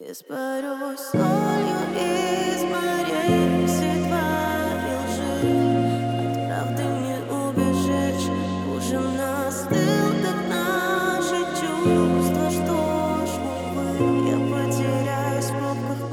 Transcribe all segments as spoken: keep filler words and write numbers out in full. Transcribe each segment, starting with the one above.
Я спорю солью из морей, все твои лжи. От правды не убежишь, ужин настыл, как наши чувства. Что ж, увы, я потеряюсь в пробках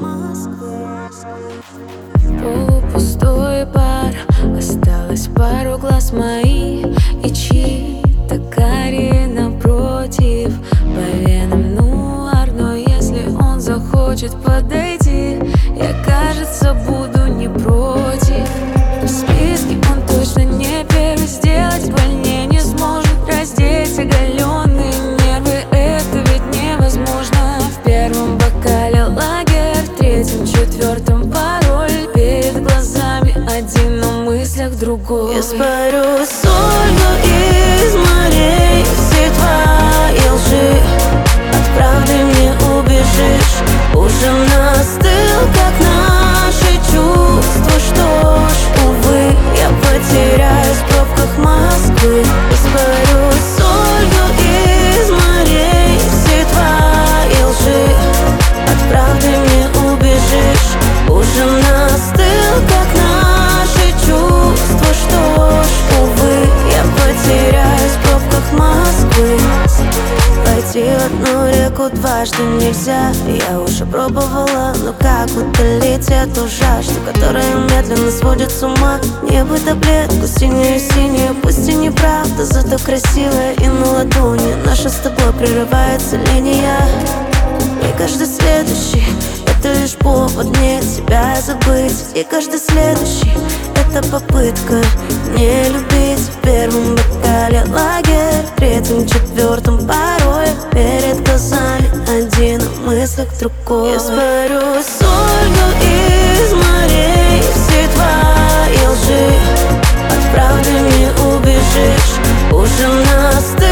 Москвы. Полупустой бар, осталось пару глаз моих и чьи-то карие напротив. По венам нуар, но если он захочет подойти, я, кажется, буду не против. В списке он точно не первый, сделать больнее не сможет. Раздеть оголенные нервы, это ведь невозможно. В первом бокале лагерь, в третьем, четвертом пароль. Перед глазами один, но в мыслях другой. Я спорю солью из морей, все твои лжи. От правды не убежишь, ужин настыл, как наши чувства. Что ж, увы, я потеряюсь в пробках Москвы. Я спорю солью из морей, все твои лжи. От правды не убежишь, ужин настыл, как наши чувства. Что ж, увы, я потеряюсь в пробках Москвы. Пойти в одну реку дважды нельзя. Я уже пробовала, но как утолить эту жажду, которая медленно сводит с ума? Небо таблетку синюю-синюю, пусть и неправда, зато красивая и на ладони. Наша с тобой прерывается линия, и каждый следующий — это лишь повод мне тебя забыть. И каждый следующий — это попытка не любить. В первом бокале лагерь, в третьем, четвертом пароль. Перед глазами один, а в мыслях другой. Я спорю солью из морей, все твои лжи. От правды не убежишь, ужин настыл.